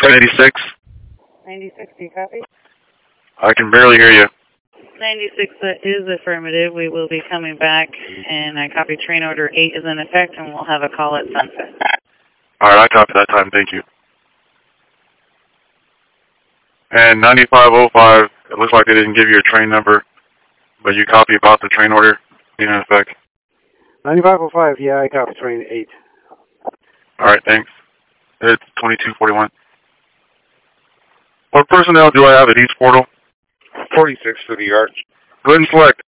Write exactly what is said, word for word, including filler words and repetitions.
ninety-six. ninety-six, do you copy? I can barely hear you. ninety-six, that is affirmative. We will be coming back, and I copy train order eight is in effect, and we'll have a call at sunset. All right, I copy that time. Thank you. And ninety-five oh five, it looks like they didn't give you a train number, but you copy about the train order being in effect. ninety-five oh five, yeah, I copy train eight. All right, thanks. It's twenty-two forty-one. What personnel do I have at East Portal? forty-six for the arch. Go ahead and select.